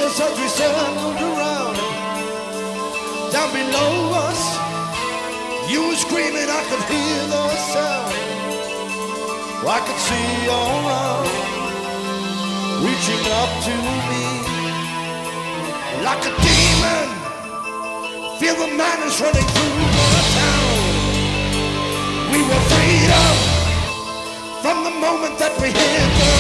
us as we circled around. Down below us, you were screaming, I could hear the sound. I could see your arms reaching up to me. Like a demon, feel the madness running through the town. We were freedom from the moment that we hit the